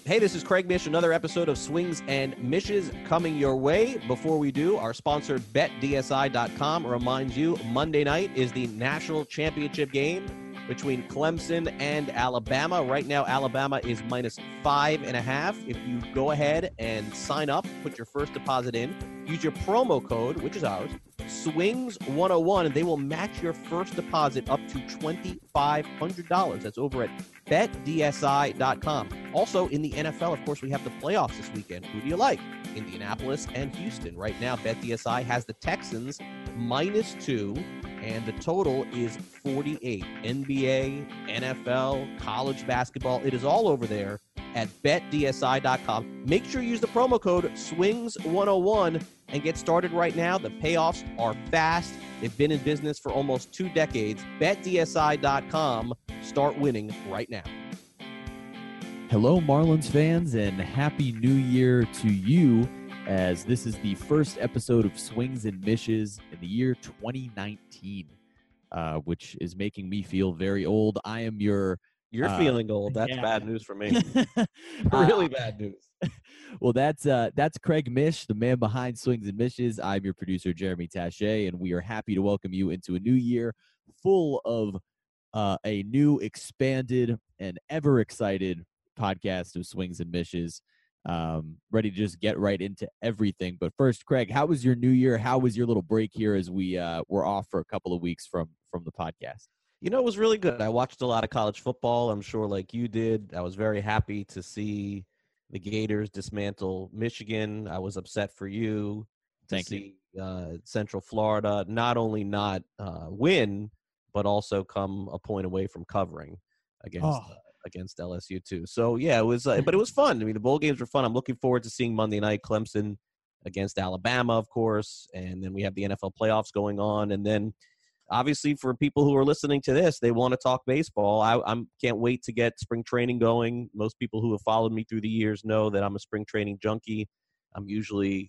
Hey, this is Craig Mish, another episode of Swings and Mishes coming your way. Before we do, our sponsor, BetDSI.com, reminds you Monday night is the national championship game between Clemson and Alabama. Right now, Alabama is minus 5.5. If you go ahead and sign up, put your first deposit in, use your promo code, which is ours, Swings101, and they will match your first deposit up to $2,500. That's over at BetDSI.com. Also, in the NFL, of course, we have the playoffs this weekend. Who do you like? Indianapolis and Houston. Right now, BetDSI has the Texans -2, and the total is 48. NBA, NFL, college basketball, it is all over there at BetDSI.com. Make sure you use the promo code SWINGS101 and get started right now. The payoffs are fast. They've been in business for almost 2 decades. BetDSI.com. Start winning right now. Hello, Marlins fans, and Happy New Year to you, as this is the first episode of Swings and Mishes in the year 2019, which is making me feel very old. I am your... You're feeling old. That's bad news for me. Really bad news. Well, that's Craig Mish, the man behind Swings and Mishes. I'm your producer, Jeremy Taché, and we are happy to welcome you into a new year full of a new, expanded, and ever-excited podcast of Swings and Mishes. Ready to just get right into everything. But first, Craig, how was your new year? How was your little break here as we were off for a couple of weeks from the podcast? You know, it was really good. I watched a lot of college football. I'm sure like you did. I was very happy to see the Gators dismantle Michigan. I was upset for you to see Central Florida not only not win, but also come a point away from covering against LSU too. So yeah, it was, but it was fun. I mean, the bowl games were fun. I'm looking forward to seeing Monday night Clemson against Alabama, of course, and then we have the NFL playoffs going on, and then obviously for people who are listening to this, they want to talk baseball. I can't wait to get spring training going. Most people who have followed me through the years know that I'm a spring training junkie. I'm usually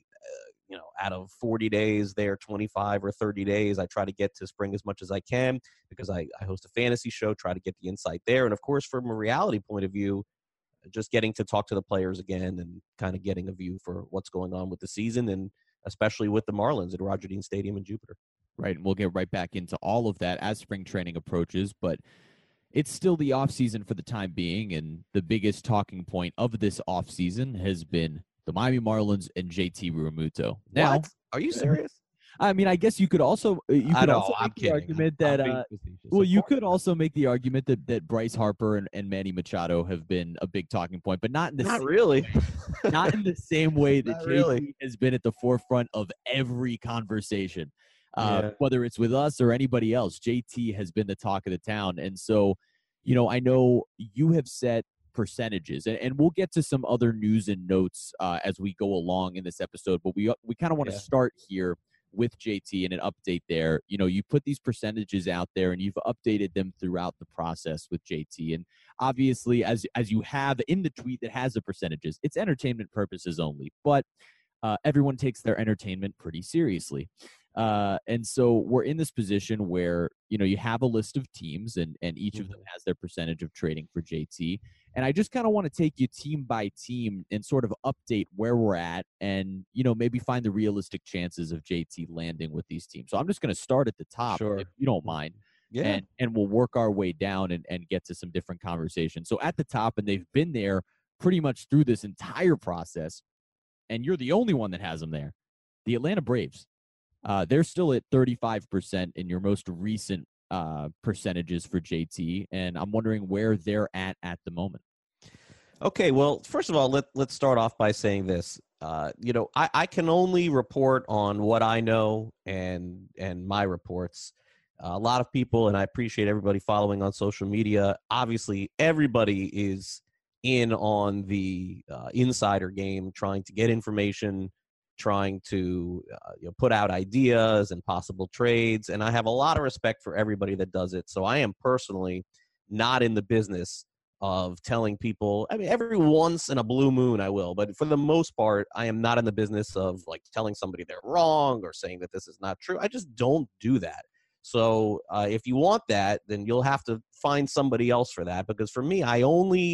out of 40 days there, 25 or 30 days, I try to get to spring as much as I can because I host a fantasy show, try to get the insight there. And, of course, from a reality point of view, just getting to talk to the players again and kind of getting a view for what's going on with the season and especially with the Marlins at Roger Dean Stadium in Jupiter. Right, and we'll get right back into all of that as spring training approaches, but it's still the offseason for the time being, and the biggest talking point of this offseason has been the Miami Marlins and JT Realmuto. Now, what? Are you serious? I mean, I guess you could also make the argument that you could also make the argument that Bryce Harper and Manny Machado have been a big talking point, but not in the not in the same way that JT has been at the forefront of every conversation. Whether it's with us or anybody else, JT has been the talk of the town. And so, I know you have set percentages, and we'll get to some other news and notes as we go along in this episode, but we kind of want to start here with JT and an update there. You put these percentages out there and you've updated them throughout the process with JT. And obviously, as you have in the tweet that has the percentages, it's entertainment purposes only, but everyone takes their entertainment pretty seriously. And so we're in this position where, you have a list of teams and each of them has their percentage of trading for JT. And I just kind of want to take you team by team and sort of update where we're at and, maybe find the realistic chances of JT landing with these teams. So I'm just going to start at the top, if you don't mind. Yeah. And we'll work our way down and get to some different conversations. So at the top, and they've been there pretty much through this entire process, and you're the only one that has them there, the Atlanta Braves. They're still at 35% in your most recent percentages for JT, and I'm wondering where they're at the moment. Okay, well, first of all, let's start off by saying this. I can only report on what I know and my reports. A lot of people, and I appreciate everybody following on social media. Obviously, everybody is in on the insider game, trying to get information, trying to put out ideas and possible trades. And I have a lot of respect for everybody that does it. So I am personally not in the business of telling people. I mean, every once in a blue moon I will, but for the most part, I am not in the business of like telling somebody they're wrong or saying that this is not true. I just don't do that. So if you want that, then you'll have to find somebody else for that, because for me, I only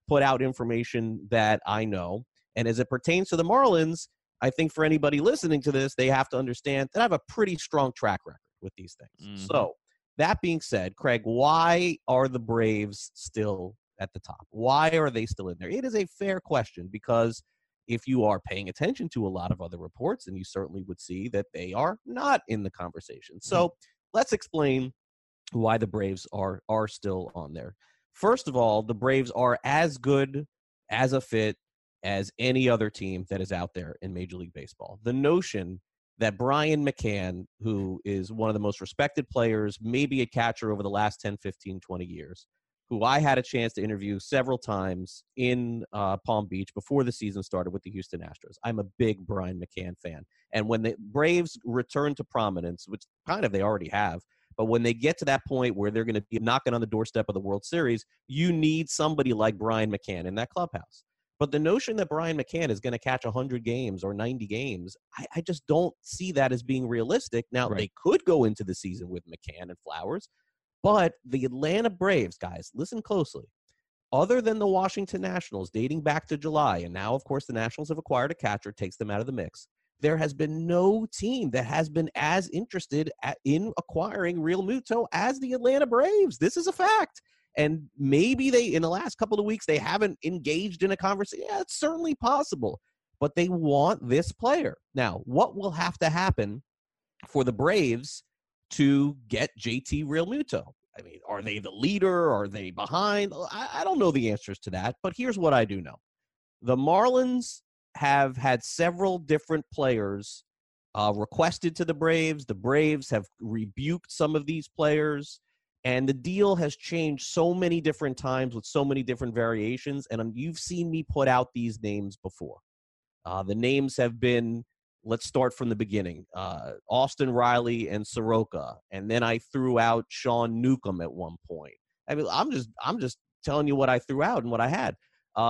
put out information that I know. And as it pertains to the Marlins, I think for anybody listening to this, they have to understand that I have a pretty strong track record with these things. Mm-hmm. So that being said, Craig, why are the Braves still at the top? Why are they still in there? It is a fair question, because if you are paying attention to a lot of other reports, and you certainly would see that they are not in the conversation. So let's explain why the Braves are still on there. First of all, the Braves are as good as a fit as any other team that is out there in Major League Baseball. The notion that Brian McCann, who is one of the most respected players, maybe a catcher over the last 10, 15, 20 years, who I had a chance to interview several times in Palm Beach before the season started with the Houston Astros. I'm a big Brian McCann fan. And when the Braves return to prominence, which kind of they already have, but when they get to that point where they're going to be knocking on the doorstep of the World Series, you need somebody like Brian McCann in that clubhouse. But the notion that Brian McCann is going to catch 100 games or 90 games, I just don't see that as being realistic. Now, They could go into the season with McCann and Flowers, but the Atlanta Braves, guys, listen closely. Other than the Washington Nationals dating back to July, and now, of course, the Nationals have acquired a catcher, takes them out of the mix, there has been no team that has been as interested in acquiring Real Muto as the Atlanta Braves. This is a fact. And maybe they, in the last couple of weeks, they haven't engaged in a conversation. Yeah, it's certainly possible. But they want this player. Now, what will have to happen for the Braves to get JT Real Muto? I mean, are they the leader? Are they behind? I don't know the answers to that. But here's what I do know. The Marlins have had several different players requested to the Braves. The Braves have rebuked some of these players. And the deal has changed so many different times with so many different variations. And you've seen me put out these names before. The names have been, let's start from the beginning, Austin Riley and Soroka. And then I threw out Sean Newcomb at one point. I mean, I'm just telling you what I threw out and what I had.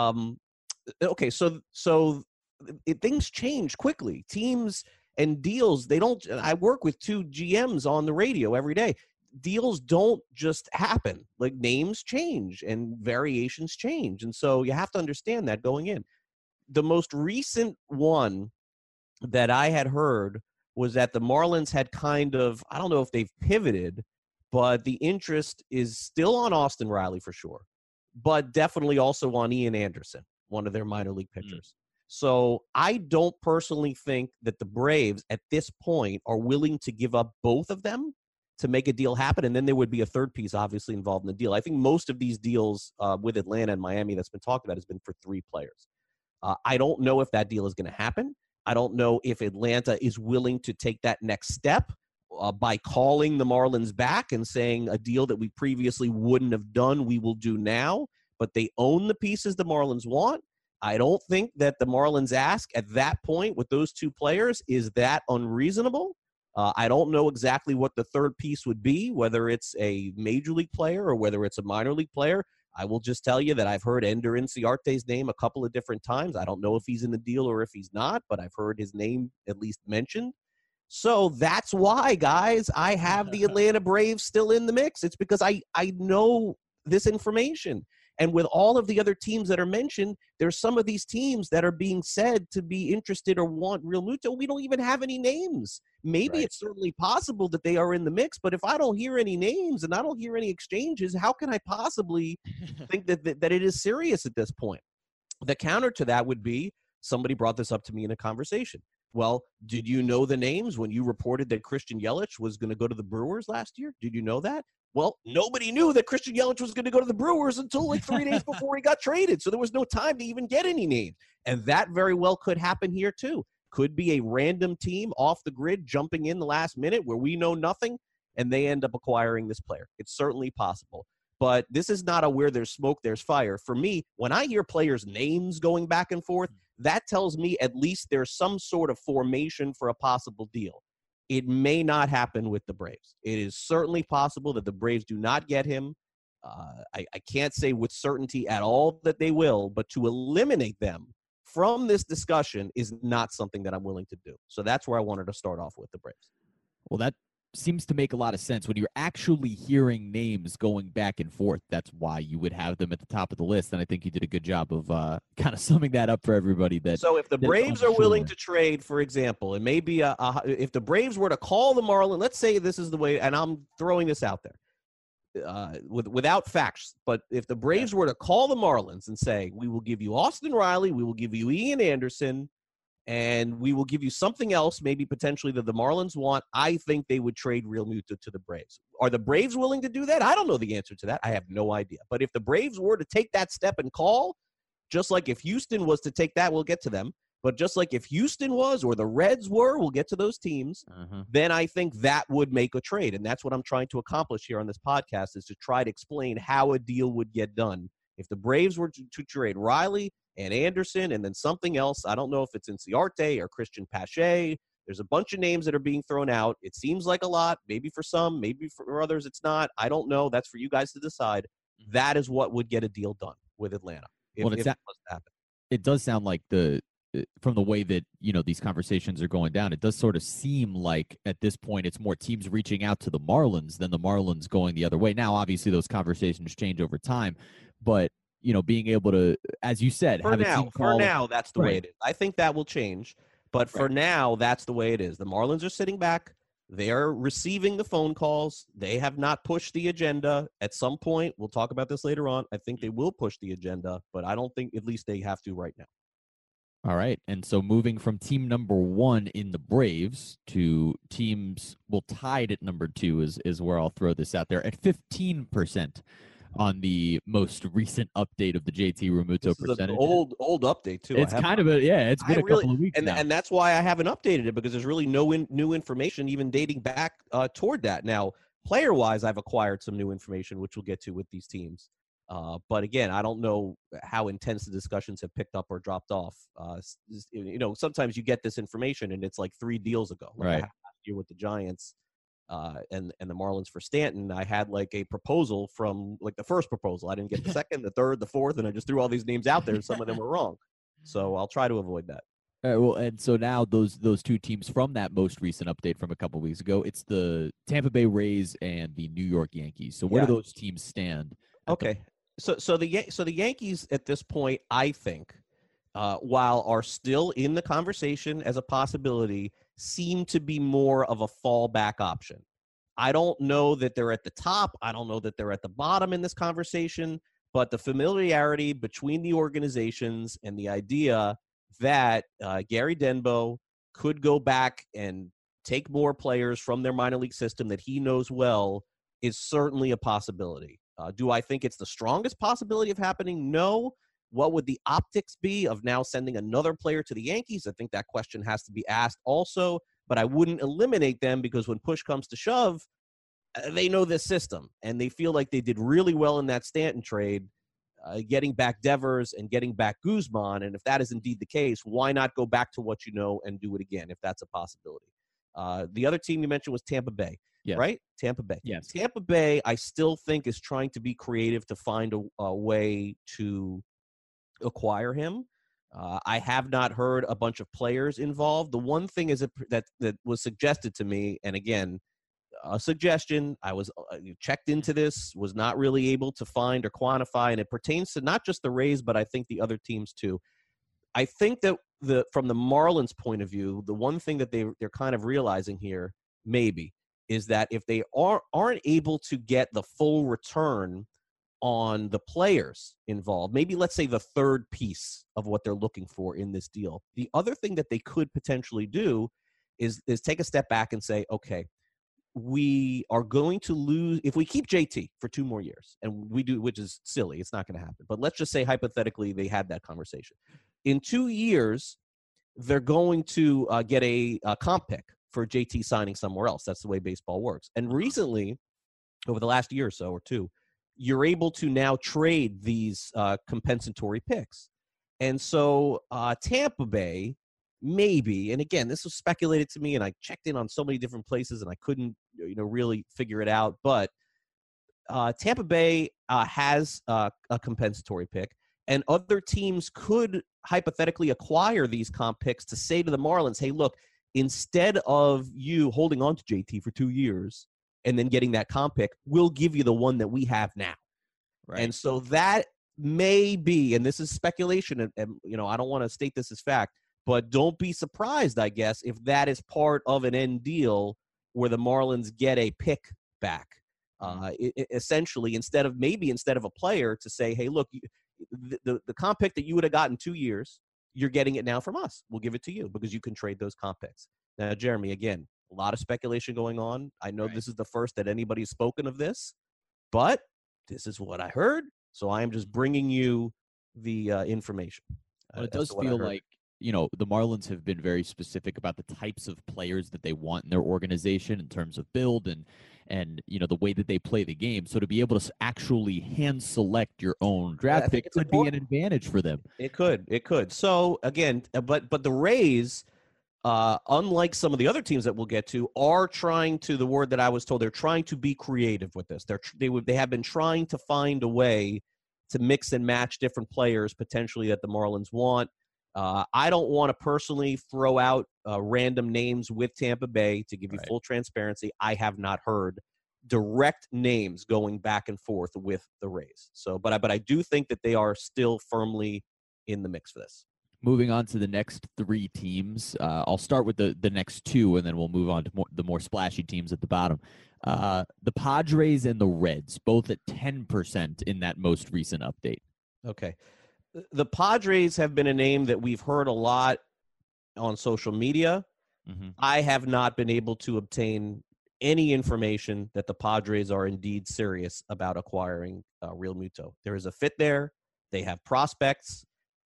Okay, so things change quickly. Teams and deals, they don't – I work with two GMs on the radio every day. Deals don't just happen. Like, names change and variations change. And so you have to understand that going in. The most recent one that I had heard was that the Marlins had kind of – I don't know if they've pivoted, but the interest is still on Austin Riley for sure, but definitely also on Ian Anderson, one of their minor league pitchers. So I don't personally think that the Braves at this point are willing to give up both of them to make a deal happen. And then there would be a third piece obviously involved in the deal. I think most of these deals with Atlanta and Miami that's been talked about has been for three players. I don't know if that deal is going to happen. I don't know if Atlanta is willing to take that next step by calling the Marlins back and saying a deal that we previously wouldn't have done, we will do now. But they own the pieces the Marlins want. I don't think that the Marlins ask at that point with those two players is that unreasonable. I don't know exactly what the third piece would be, whether it's a major league player or whether it's a minor league player. I will just tell you that I've heard Ender Inciarte's name a couple of different times. I don't know if he's in the deal or if he's not, but I've heard his name at least mentioned. So that's why, guys, I have the Atlanta Braves still in the mix. It's because I know this information. And with all of the other teams that are mentioned, there's some of these teams that are being said to be interested or want Real Muto. We don't even have any names. Maybe It's certainly possible that they are in the mix, but if I don't hear any names and I don't hear any exchanges, how can I possibly think that it is serious at this point? The counter to that would be somebody brought this up to me in a conversation. Well, did you know the names when you reported that Christian Yelich was going to go to the Brewers last year? Did you know that? Well, nobody knew that Christian Yelich was going to go to the Brewers until like 3 days before he got traded. So there was no time to even get any names. And that very well could happen here too. Could be a random team off the grid jumping in the last minute where we know nothing and they end up acquiring this player. It's certainly possible. But this is not a where there's smoke, there's fire. For me, when I hear players' names going back and forth, that tells me at least there's some sort of formation for a possible deal. It may not happen with the Braves. It is certainly possible that the Braves do not get him. I can't say with certainty at all that they will, but to eliminate them from this discussion is not something that I'm willing to do. So that's where I wanted to start off with the Braves. Well, seems to make a lot of sense when you're actually hearing names going back and forth. That's why you would have them at the top of the list. And I think you did a good job of kind of summing that up for everybody. So if the Braves are willing to trade, for example, and maybe if the Braves were to call the Marlins, let's say this is the way, and I'm throwing this out there without facts, but if the Braves were to call the Marlins and say, we will give you Austin Riley, we will give you Ian Anderson, and we will give you something else, maybe potentially that the Marlins want, I think they would trade Realmuto to the Braves. Are the Braves willing to do that? I don't know the answer to that. I have no idea. But if the Braves were to take that step and call, just like if Houston was to take that, we'll get to them. But just like if Houston was or the Reds were, we'll get to those teams, then I think that would make a trade. And that's what I'm trying to accomplish here on this podcast, is to try to explain how a deal would get done. If the Braves were to trade Riley and Anderson and then something else, I don't know if it's Inciarte or Christian Pache. There's a bunch of names that are being thrown out. It seems like a lot. Maybe for some, maybe for others it's not. I don't know. That's for you guys to decide. That is what would get a deal done with Atlanta. If it was to happen. It does sound like from the way that, these conversations are going down, it does sort of seem like at this point it's more teams reaching out to the Marlins than the Marlins going the other way. Now, obviously, those conversations change over time, but being able to, as you said, for now, that's the way it is. I think that will change, but for now, that's the way it is. The Marlins are sitting back. They are receiving the phone calls. They have not pushed the agenda. At some point, we'll talk about this later on, I think they will push the agenda, but I don't think at least they have to right now. All right. And so moving from team number 1 in the Braves to teams, tied at number 2 is where I'll throw this out there at 15% on the most recent update of the JT Realmuto percentage. Old update too. It's kind of it's been a couple of weeks now. And that's why I haven't updated it, because there's really no new information even dating back toward that. Now, player-wise, I've acquired some new information, which we'll get to with these teams. But again, I don't know how intense the discussions have picked up or dropped off. Sometimes you get this information and it's like 3 deals ago. Like right. Last year with the Giants and the Marlins for Stanton, I had like a proposal from like the first proposal. I didn't get the second, the third, the fourth, and I just threw all these names out there and some of them were wrong. So I'll try to avoid that. All right, well, and so now those 2 teams from that most recent update from a couple of weeks ago, it's the Tampa Bay Rays and the New York Yankees. So where do those teams stand? Okay. So the Yankees at this point, I think, while are still in the conversation as a possibility, seem to be more of a fallback option. I don't know that they're at the top. I don't know that they're at the bottom in this conversation, but the familiarity between the organizations and the idea that Gary Denbo could go back and take more players from their minor league system that he knows well is certainly a possibility. Do I think it's the strongest possibility of happening? No. What would the optics be of now sending another player to the Yankees? I think that question has to be asked also, but I wouldn't eliminate them because when push comes to shove, they know this system, and they feel like they did really well in that Stanton trade, getting back Devers and getting back Guzman, and if that is indeed the case, why not go back to what you know and do it again if that's a possibility? The other team you mentioned was Tampa Bay. Yes. Right? Tampa Bay. Yes. Tampa Bay, I still think, is trying to be creative to find a way to acquire him. I have not heard a bunch of players involved. The one thing is that was suggested to me, and again, a suggestion, I was checked into this, was not really able to find or quantify, and it pertains to not just the Rays, but I think the other teams too. I think that from the Marlins' point of view, the one thing that they're kind of realizing here, maybe, is that if they aren't able to get the full return on the players involved, maybe let's say the third piece of what they're looking for in this deal, the other thing that they could potentially do is take a step back and say, okay, we are going to lose if we keep JT for 2 more years, and we do, which is silly. It's not going to happen. But let's just say hypothetically they had that conversation. In 2 years, they're going to get a comp pick for JT signing somewhere else. That's the way baseball works. And recently, over the last year or so or 2, you're able to now trade these compensatory picks. And so Tampa Bay, maybe, and again, this was speculated to me, and I checked in on so many different places, and I couldn't, really figure it out. But Tampa Bay has a compensatory pick, and other teams could hypothetically acquire these comp picks to say to the Marlins, hey, look, instead of you holding on to JT for 2 years and then getting that comp pick, we'll give you the one that we have now. Right. And so that may be, and this is speculation, and I don't want to state this as fact, but don't be surprised, I guess, if that is part of an end deal where the Marlins get a pick back. Essentially, instead of a player to say, hey, look, the comp pick that you would have gotten 2 years, you're getting it now from us. We'll give it to you because you can trade those comp picks. Now, Jeremy, again, a lot of speculation going on. I know This is the first that anybody's spoken of this, but this is what I heard. So I am just bringing you the information. Well, it does feel like, the Marlins have been very specific about the types of players that they want in their organization in terms of build and the way that they play the game. So to be able to actually hand select your own draft pick could be an advantage for them. It could. So again, but the Rays, unlike some of the other teams that we'll get to, are trying to, the word that I was told, they're trying to be creative with this. They have been trying to find a way to mix and match different players potentially that the Marlins want. I don't want to personally throw out random names with Tampa Bay to give you full transparency. I have not heard direct names going back and forth with the Rays. So, but I do think that they are still firmly in the mix for this. Moving on to the next 3 teams, I'll start with the next 2, and then we'll move on to the more splashy teams at the bottom. The Padres and the Reds, both at 10% in that most recent update. Okay. The Padres have been a name that we've heard a lot on social media. Mm-hmm. I have not been able to obtain any information that the Padres are indeed serious about acquiring Real Muto. There is a fit there. They have prospects.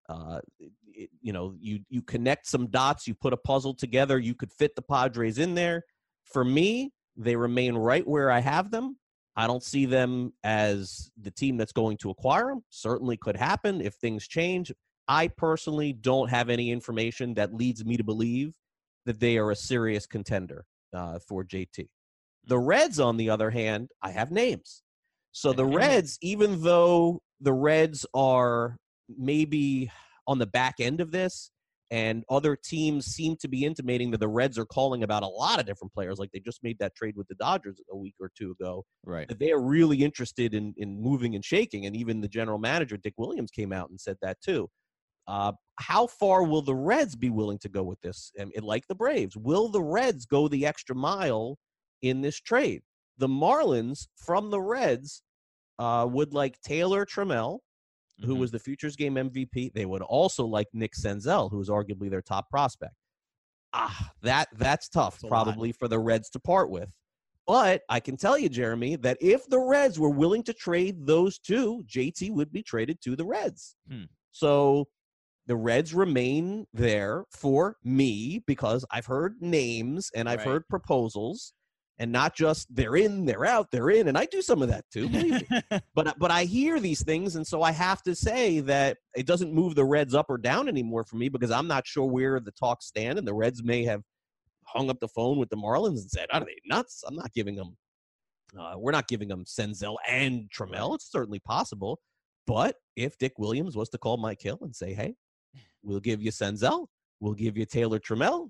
You connect some dots, you put a puzzle together, you could fit the Padres in there. For me, they remain right where I have them. I don't see them as the team that's going to acquire them. Certainly could happen if things change. I personally don't have any information that leads me to believe that they are a serious contender for JT. The Reds, on the other hand, I have names. So the Reds, even though the Reds are maybe on the back end of this, and other teams seem to be intimating that the Reds are calling about a lot of different players, like they just made that trade with the Dodgers a week or 2 ago, right? That they are really interested in moving and shaking. And even the general manager, Dick Williams, came out and said that too. How far will the Reds be willing to go with this? And like the Braves, will the Reds go the extra mile in this trade? The Marlins, from the Reds, would like Taylor Trammell, who was the Futures Game MVP. They would also like Nick Senzel, who is arguably their top prospect. That's tough, probably, for the Reds to part with. But I can tell you, Jeremy, that if the Reds were willing to trade those 2, JT would be traded to the Reds. So the Reds remain there for me because I've heard names and I've heard proposals. And not just they're in, they're out, they're in. And I do some of that too, believe me. But I hear these things, and so I have to say that it doesn't move the Reds up or down anymore for me because I'm not sure where the talks stand. And the Reds may have hung up the phone with the Marlins and said, are they nuts? I'm not giving them we're not giving them Senzel and Trammell. It's certainly possible. But if Dick Williams was to call Mike Hill and say, hey, we'll give you Senzel, we'll give you Taylor Trammell,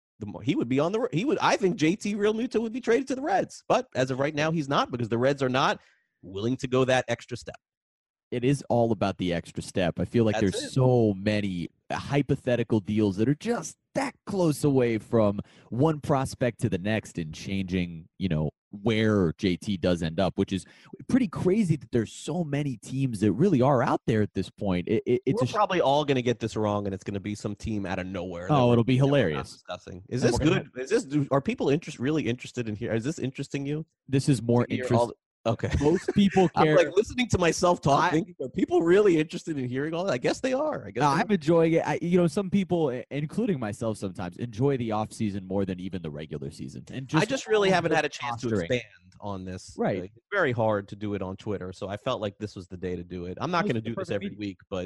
he would be on the. I think JT Realmuto would be traded to the Reds, but as of right now, he's not because the Reds are not willing to go that extra step. It is all about the extra step. I feel like there's so many hypothetical deals that are just that close away from one prospect to the next and changing, where JT does end up, which is pretty crazy that there's so many teams that really are out there at this point. We're probably all going to get this wrong, and it's going to be some team out of nowhere. Oh, it'll be hilarious. Discussing. Is this good? Are people really interested in here? Is this interesting you? This is more interesting. Okay. Most people care. I'm listening to myself talk, thinking, are people really interested in hearing all that? I guess they are. I'm enjoying it. Some people, including myself sometimes, enjoy the off season more than even the regular season. And I just really haven't had a chance to expand on this. Right. It's very hard to do it on Twitter, so I felt like this was the day to do it. I'm not going to do this every week, but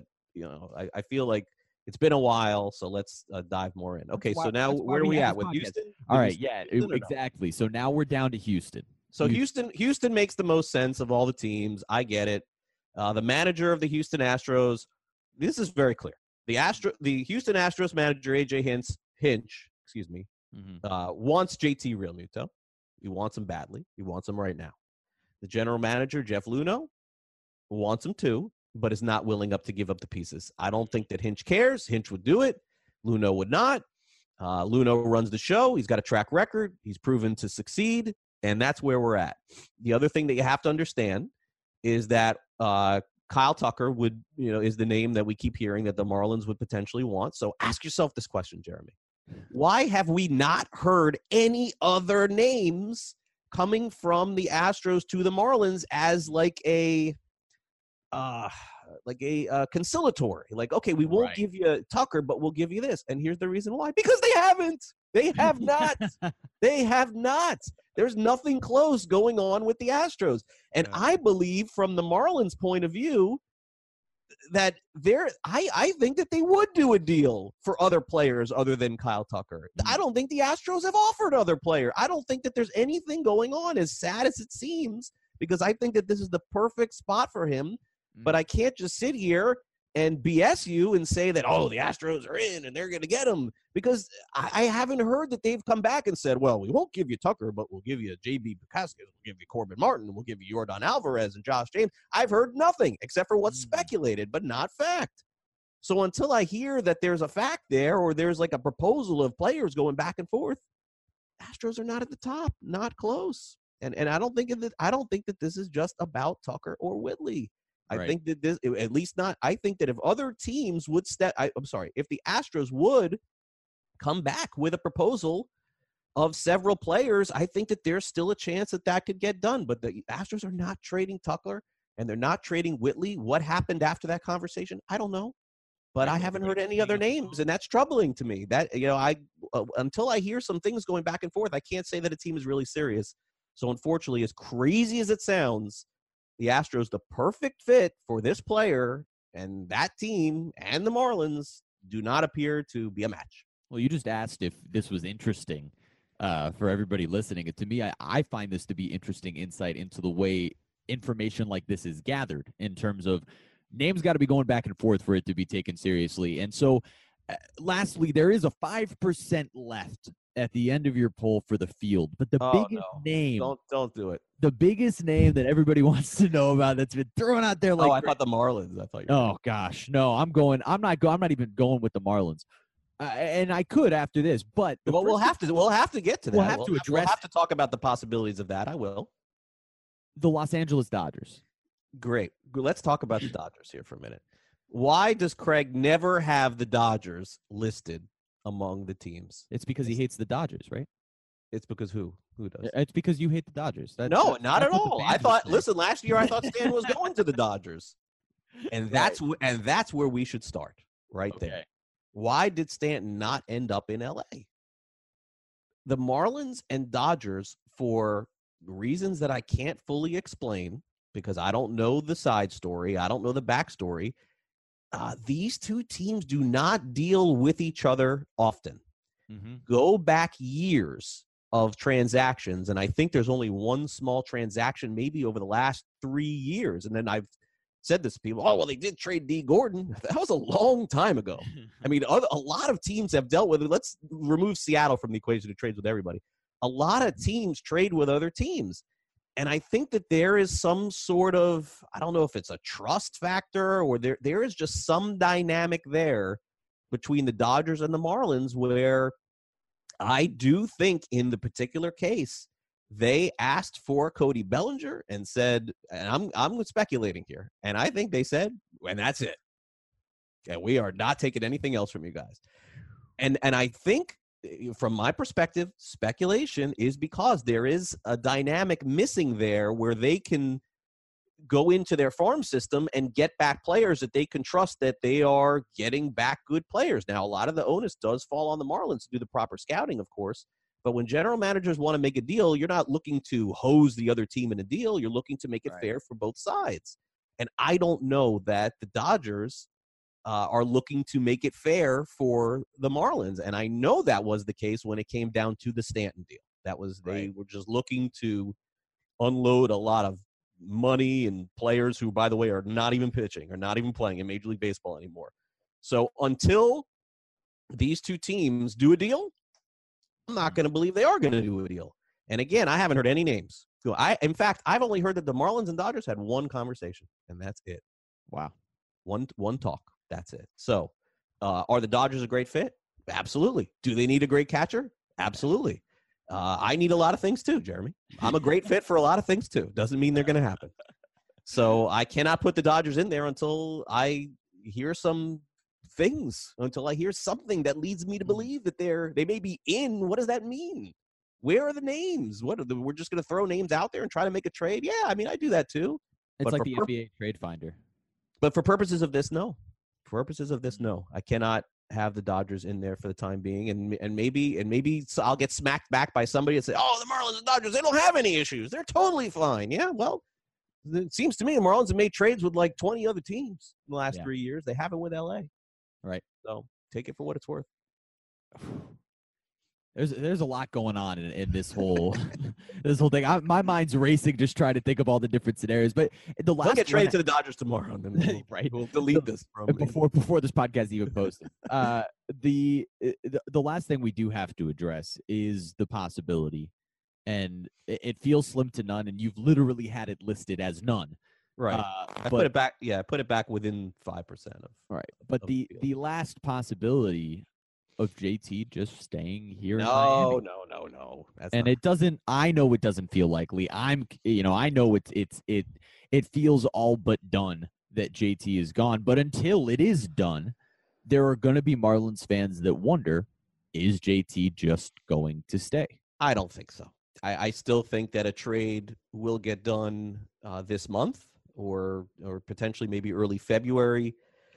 I feel like it's been a while, so let's dive more in. Okay, so now where are we at with Houston? All right, yeah, exactly. So now we're down to Houston. So Houston makes the most sense of all the teams. I get it. The manager of the Houston Astros, this is very clear. The Houston Astros manager, AJ Hinch, wants JT Realmuto. He wants him badly. He wants him right now. The general manager, Jeff Luhnow, wants him too, but is not willing to give up the pieces. I don't think that Hinch cares. Hinch would do it. Luhnow would not. Luhnow runs the show. He's got a track record. He's proven to succeed, and that's where we're at. The other thing that you have to understand is that Kyle Tucker is the name that we keep hearing that the Marlins would potentially want. So ask yourself this question, Jeremy. Why have we not heard any other names coming from the Astros to the Marlins as like a conciliatory? Like, okay, we won't give you Tucker, but we'll give you this. And here's the reason why. Because they haven't. They have not. They have not. There's nothing close going on with the Astros. And I believe from the Marlins' point of view that I think that they would do a deal for other players other than Kyle Tucker. I don't think the Astros have offered other players. I don't think that there's anything going on, as sad as it seems, because I think that this is the perfect spot for him. But I can't just sit here and BS you and say that, oh, the Astros are in and they're going to get him, because I haven't heard that they've come back and said, well, we won't give you Tucker, but we'll give you J.B. Bukauskas, we'll give you Corbin Martin, we'll give you Yordan Alvarez and Josh James. I've heard nothing except for what's speculated, but not fact. So until I hear that there's a fact there or there's like a proposal of players going back and forth, Astros are not at the top, not close. And I don't think that this is just about Tucker or Whitley. I think that this, at least not, I think that if other teams would if the Astros would come back with a proposal of several players, I think that there's still a chance that could get done. But the Astros are not trading Tucker and they're not trading Whitley. What happened after that conversation? I don't know. But I haven't heard any other names, and that's troubling to me. That, until I hear some things going back and forth, I can't say that a team is really serious. So unfortunately, as crazy as it sounds, the Astros, the perfect fit for this player and that team and the Marlins, do not appear to be a match. Well, you just asked if this was interesting for everybody listening. And to me, I find this to be interesting insight into the way information like this is gathered in terms of names got to be going back and forth for it to be taken seriously. And so, lastly, there is a 5% left at the end of your poll for the field, but the biggest name, don't do it. The biggest name that everybody wants to know about that's been thrown out there, like, I thought the Marlins. I thought. Oh gosh, no, I'm not even going with the Marlins, and I could after this, but we'll have to get to that. We'll have to talk about the possibilities of that. I will. The Los Angeles Dodgers. Great. Let's talk about the Dodgers here for a minute. Why does Craig never have the Dodgers listed among the teams? It's because he hates the Dodgers, right? It's because who does? It's because you hate the Dodgers. No, not at all. I thought. Listen, last year I thought Stan was going to the Dodgers, and that's where we should start right there. Why did Stanton not end up in L.A.? The Marlins and Dodgers, for reasons that I can't fully explain because I don't know the side story, I don't know the backstory. These two teams do not deal with each other often. Go back years of transactions, and I think there's only one small transaction maybe over the last 3 years. And then I've said this to people, oh, well, they did trade D. Gordon. That was a long time ago. I mean, a lot of teams have dealt with it. Let's remove Seattle from the equation who trades with everybody. A lot of teams trade with other teams. And I think that there is some sort of, I don't know if it's a trust factor or there is just some dynamic there between the Dodgers and the Marlins where I do think in the particular case, they asked for Cody Bellinger and said, and I'm speculating here, and I think they said, and that's it. And we are not taking anything else from you guys. And I think from my perspective, speculation is because there is a dynamic missing there where they can go into their farm system and get back players that they can trust that they are getting back good players. Now, a lot of the onus does fall on the Marlins to do the proper scouting, of course. But when general managers want to make a deal, you're not looking to hose the other team in a deal. You're looking to make it fair for both sides. And I don't know that the Dodgers are looking to make it fair for the Marlins. And I know that was the case when it came down to the Stanton deal. That was they were just looking to unload a lot of money and players who, by the way, are not even pitching, are not even playing in Major League Baseball anymore. So until these two teams do a deal, I'm not going to believe they are going to do a deal. And again, I haven't heard any names. In fact, I've only heard that the Marlins and Dodgers had one conversation, and that's it. Wow. One talk. That's it. So, are the Dodgers a great fit? Absolutely. Do they need a great catcher? Absolutely. I need a lot of things too, Jeremy. I'm a great fit for a lot of things too. Doesn't mean they're going to happen. So I cannot put the Dodgers in there until I hear some things, until I hear something that leads me to believe that they may be in. What does that mean? Where are the names? We're just going to throw names out there and try to make a trade? Yeah, I mean, I do that too. It's like the NBA trade finder. But for purposes of this, no. For purposes of this, no. I cannot have the Dodgers in there for the time being, and maybe I'll get smacked back by somebody and say, "Oh, the Marlins and Dodgers, they don't have any issues. They're totally fine." Yeah, well, it seems to me the Marlins have made trades with like 20 other teams in the last 3 years. They haven't with LA. Right. So take it for what it's worth. There's a lot going on in this whole this whole thing. My mind's racing just trying to think of all the different scenarios. But the last we'll get traded to the Dodgers tomorrow, and then we'll delete this before this podcast even posted. The last thing we do have to address is the possibility, and it feels slim to none. And you've literally had it listed as none. Right. I put it back. Yeah, I put it back within 5% of. Right. But the last possibility of JT just staying here in Miami. No. It doesn't. I know it doesn't feel likely. I know it feels all but done that JT is gone. But until it is done, there are going to be Marlins fans that wonder, is JT just going to stay? I don't think so. I still think that a trade will get done this month or potentially maybe early February.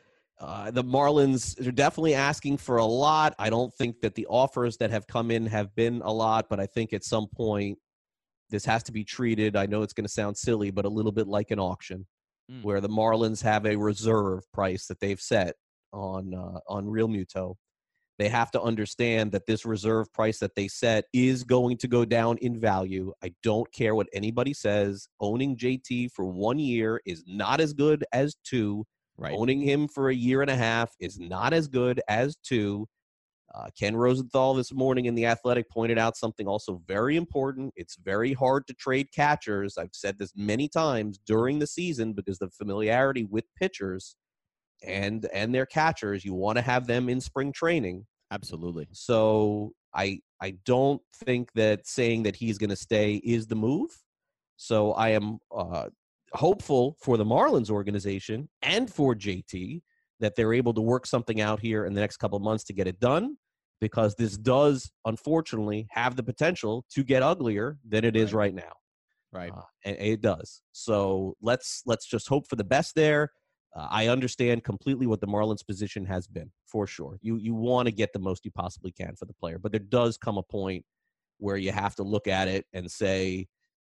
The Marlins are definitely asking for a lot. I don't think that the offers that have come in have been a lot, but I think at some point this has to be treated, I know it's going to sound silly, but a little bit like an auction where the Marlins have a reserve price that they've set on Real Muto. They have to understand that this reserve price that they set is going to go down in value. I don't care what anybody says. Owning JT for 1 year is not as good as 2. Right. Owning him for a year and a half is not as good as 2. Ken Rosenthal this morning in The Athletic pointed out something also very important. It's very hard to trade catchers. I've said this many times during the season because the familiarity with pitchers and their catchers, you want to have them in spring training. Absolutely. So I don't think that saying that he's going to stay is the move. So I am hopeful for the Marlins organization and for JT that they're able to work something out here in the next couple of months to get it done, because this does, unfortunately, have the potential to get uglier than it is right now. Right. And it does. So let's just hope for the best there. I understand completely what the Marlins position has been, for sure. You want to get the most you possibly can for the player, but there does come a point where you have to look at it and say,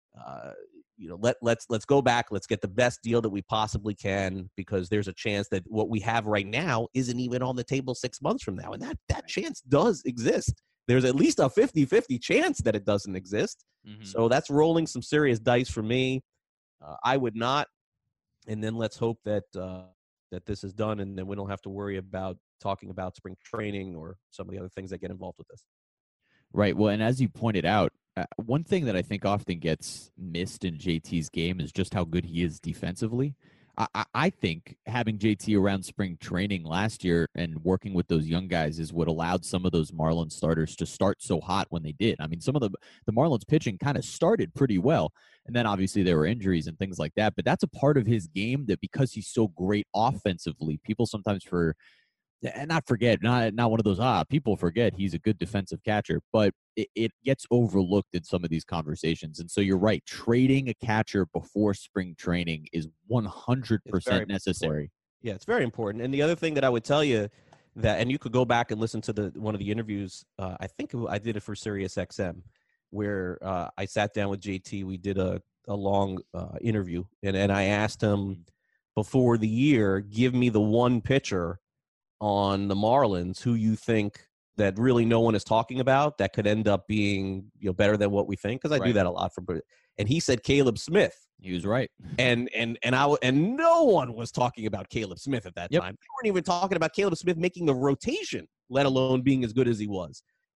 let's go back. Let's get the best deal that we possibly can, because there's a chance that what we have right now isn't even on the table 6 months from now. And that chance does exist. There's at least a 50-50 chance that it doesn't exist. Mm-hmm. So that's rolling some serious dice for me. I would not. And then let's hope that this is done, and then we don't have to worry about talking about spring training or some of the other things that get involved with this. Right. Well, and as you pointed out, one thing that I think often gets missed in JT's game is just how good he is defensively. I think having JT around spring training last year and working with those young guys is what allowed some of those Marlins starters to start so hot when they did. I mean, some of the Marlins pitching kind of started pretty well, and then obviously there were injuries and things like that. But that's a part of his game that, because he's so great offensively, people sometimes not one of those, people forget he's a good defensive catcher, but it gets overlooked in some of these conversations. And so you're right. Trading a catcher before spring training is 100% necessary. Yeah, it's very important. And the other thing that I would tell you and you could go back and listen to one of the interviews. I think I did it for Sirius XM, where I sat down with JT. We did a long interview, and I asked him before the year, give me the one pitcher on the Marlins who you think that really no one is talking about that could end up being better than what we think, because I do that a lot and he said Caleb Smith. He was right. And no one was talking about Caleb Smith at that time. They weren't even talking about Caleb Smith making the rotation, let alone being as good as he was.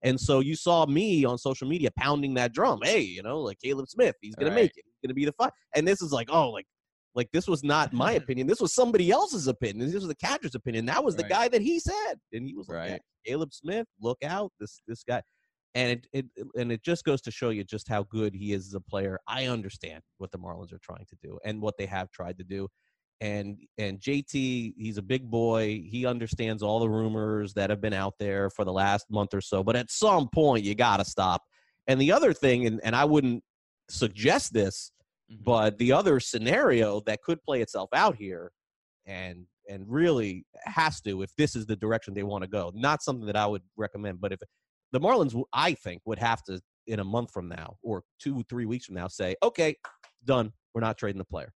And so you saw me on social media pounding that drum. Hey, like Caleb Smith, he's going to make it. He's going to be the fight. And this is like, like this was not my opinion. This was somebody else's opinion. This was the catcher's opinion. That was the guy that he said. And he was like, yeah, Caleb Smith, look out, this guy. And it just goes to show you just how good he is as a player. I understand what the Marlins are trying to do and what they have tried to do. And JT, he's a big boy. He understands all the rumors that have been out there for the last month or so. But at some point, you got to stop. And the other thing, and I wouldn't suggest this, but the other scenario that could play itself out here and really has to, if this is the direction they want to go, not something that I would recommend, but if the Marlins, I think, would have to, in a month from now or 2-3 weeks from now, say, okay, done. We're not trading the player.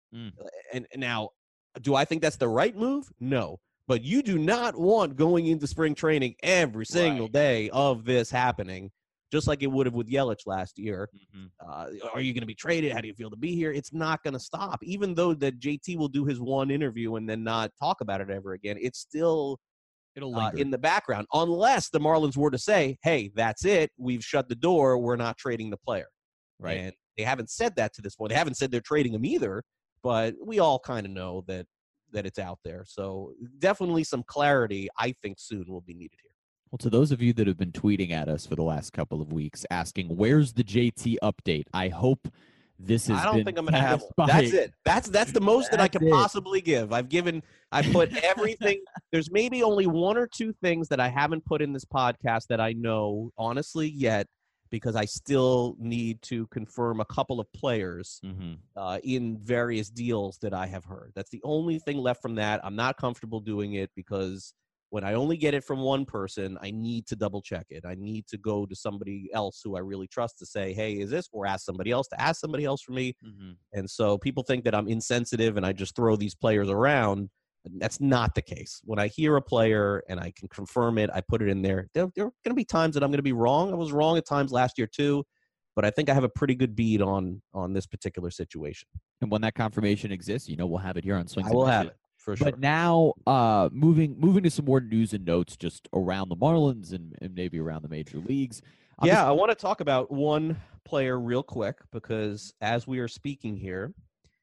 And now, do I think that's the right move? No. But you do not want going into spring training every single day of this happening, just like it would have with Yelich last year. Are you going to be traded? How do you feel to be here? It's not going to stop. Even though that JT will do his one interview and then not talk about it ever again, it's still in the background, unless the Marlins were to say, hey, that's it. We've shut the door. We're not trading the player. Right. And they haven't said that to this point. They haven't said they're trading him either. But we all kind of know that it's out there. So definitely some clarity, I think, soon will be needed here. Well, to those of you that have been tweeting at us for the last couple of weeks asking, where's the JT update? I hope this is. I don't think I'm going to have one. That's it. That's the most that I can possibly give. I put everything. There's maybe only one or two things that I haven't put in this podcast that I know, honestly, yet, because I still need to confirm a couple of players in various deals that I have heard. That's the only thing left from that. I'm not comfortable doing it because when I only get it from one person, I need to double check it. I need to go to somebody else who I really trust to say, hey, is this? Or ask somebody else to ask somebody else for me. And so people think that I'm insensitive and I just throw these players around. That's not the case. When I hear a player and I can confirm it, I put it in there. There are going to be times that I'm going to be wrong. I was wrong at times last year too, but I think I have a pretty good bead on this particular situation. And when that confirmation exists, we'll have it here on Swings. I will have it for sure. But now, moving to some more news and notes just around the Marlins and maybe around the major leagues. I want to talk about one player real quick because as we are speaking here,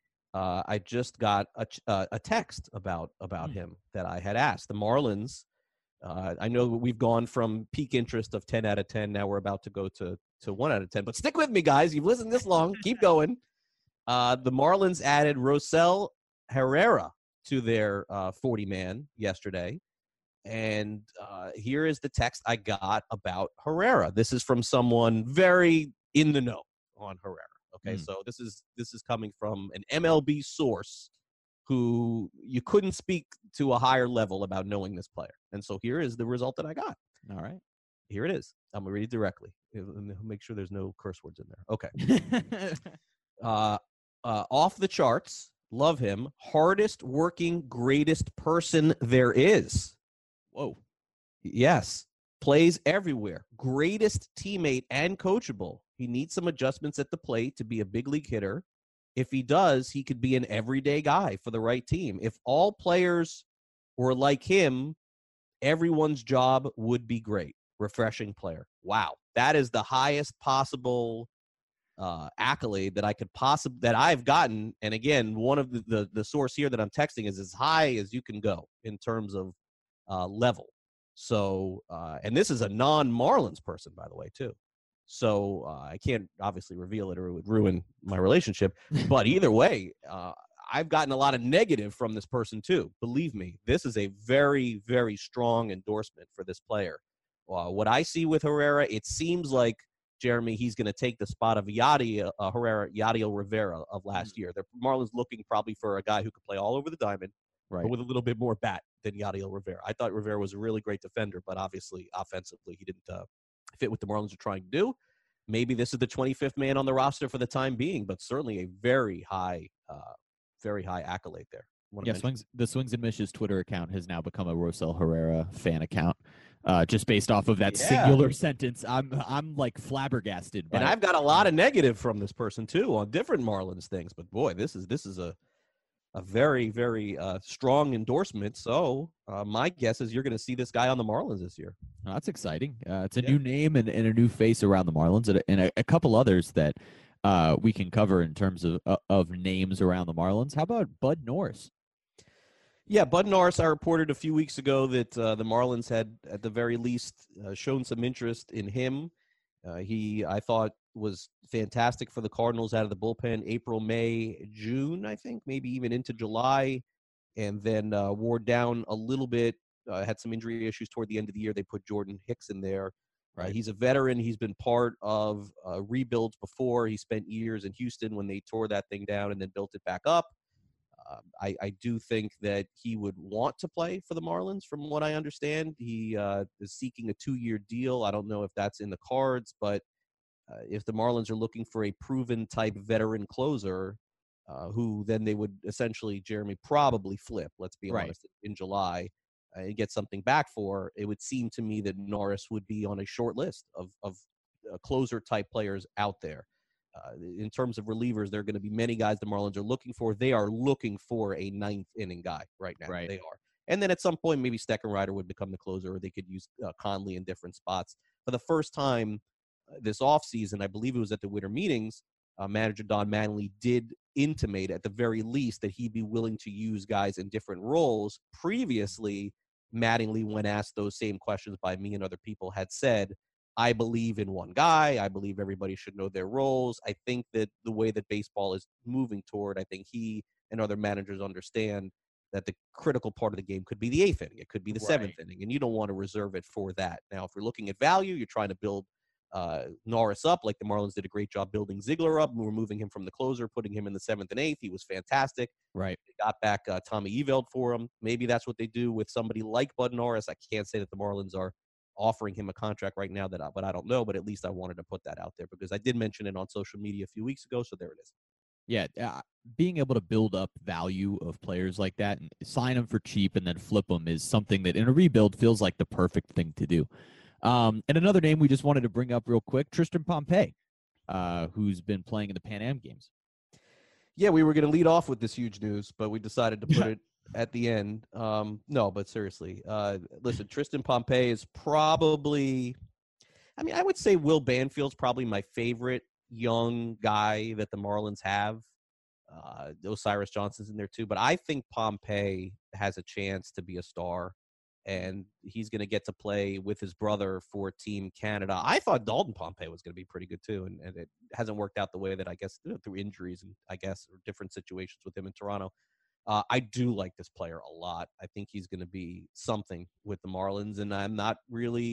I just got a text about him that I had asked. The Marlins, I know we've gone from peak interest of 10 out of 10. Now we're about to go to 1 out of 10. But stick with me, guys. You've listened this long. Keep going. The Marlins added Rosell Herrera to their 40-man yesterday. And here is the text I got about Herrera. This is from someone very in the know on Herrera. Okay, so this is coming from an MLB source who you couldn't speak to a higher level about knowing this player. And so here is the result that I got. All right. Here it is. I'm going to read it directly. Make sure there's no curse words in there. Okay. Off the charts. Love him. Hardest working, greatest person there is. Whoa. Yes. Plays everywhere. Greatest teammate and coachable. He needs some adjustments at the plate to be a big league hitter. If he does, he could be an everyday guy for the right team. If all players were like him, everyone's job would be great. Refreshing player. Wow. That is the highest possible accolade that that I've gotten. And again, one of the source here that I'm texting is as high as you can go in terms of level. So, and this is a non-Marlins person, by the way, too. So I can't obviously reveal it or it would ruin my relationship. But either way, I've gotten a lot of negative from this person, too. Believe me, this is a very, very strong endorsement for this player. What I see with Herrera, it seems like, Jeremy, he's going to take the spot of Yadiel Rivera of last year. The Marlins looking probably for a guy who could play all over the diamond, right, but with a little bit more bat than Yadiel Rivera. I thought Rivera was a really great defender, but obviously offensively he didn't fit what the Marlins are trying to do. Maybe this is the 25th man on the roster for the time being, but certainly a very high accolade there. Yeah, the Swings and Mishes Twitter account has now become a Rosell Herrera fan account. Just based off of that singular sentence, I'm like flabbergasted. And I've got a lot of negative from this person too on different Marlins things. But boy, this is a very, very strong endorsement. So my guess is you're going to see this guy on the Marlins this year. Oh, that's exciting. It's a new name and a new face around the Marlins, and a couple others that we can cover in terms of names around the Marlins. How about Bud Norris? Yeah, Bud Norris, I reported a few weeks ago that the Marlins had, at the very least, shown some interest in him. He, I thought, was fantastic for the Cardinals out of the bullpen April, May, June, I think, maybe even into July, and then wore down a little bit, had some injury issues toward the end of the year. They put Jordan Hicks in there. Right. He's a veteran. He's been part of rebuilds before. He spent years in Houston when they tore that thing down and then built it back up. I do think that he would want to play for the Marlins, from what I understand. He is seeking a 2-year deal. I don't know if that's in the cards, but if the Marlins are looking for a proven type veteran closer, who then they would essentially, Jeremy, probably flip, let's be honest, in July, and get something back for, it would seem to me that Norris would be on a short list of closer type players out there. In terms of relievers, there are going to be many guys the Marlins are looking for. They are looking for a 9th inning guy right now. Right. They are. And then at some point, maybe Steckenrider would become the closer, or they could use Conley in different spots. For the first time this offseason, I believe it was at the winter meetings, manager Don Mattingly did intimate at the very least that he'd be willing to use guys in different roles. Previously, Mattingly, when asked those same questions by me and other people, had said, I believe in one guy. I believe everybody should know their roles. I think that the way that baseball is moving toward, I think he and other managers understand that the critical part of the game could be the 8th inning. It could be the 7th inning, and you don't want to reserve it for that. Now, if you're looking at value, you're trying to build Norris up, like the Marlins did a great job building Ziegler up, removing him from the closer, putting him in the 7th and 8th. He was fantastic. Right. They got back Tommy Eveld for him. Maybe that's what they do with somebody like Bud Norris. I can't say that the Marlins are offering him a contract right now, but I don't know. But at least I wanted to put that out there because I did mention it on social media a few weeks ago. So there it is. Yeah, being able to build up value of players like that and sign them for cheap and then flip them is something that in a rebuild feels like the perfect thing to do. And another name we just wanted to bring up real quick, Tristan Pompey, who's been playing in the Pan Am games. Yeah, we were going to lead off with this huge news, but we decided to put it at the end. No, but seriously, listen, Tristan Pompey is probably, I would say Will Banfield's probably my favorite young guy that the Marlins have. Osiris Johnson's in there too, but I think Pompey has a chance to be a star, and he's going to get to play with his brother for Team Canada. I thought Dalton Pompey was going to be pretty good too, and it hasn't worked out the way that I guess through injuries and I guess or different situations with him in Toronto. I do like this player a lot. I think he's going to be something with the Marlins, and I'm not really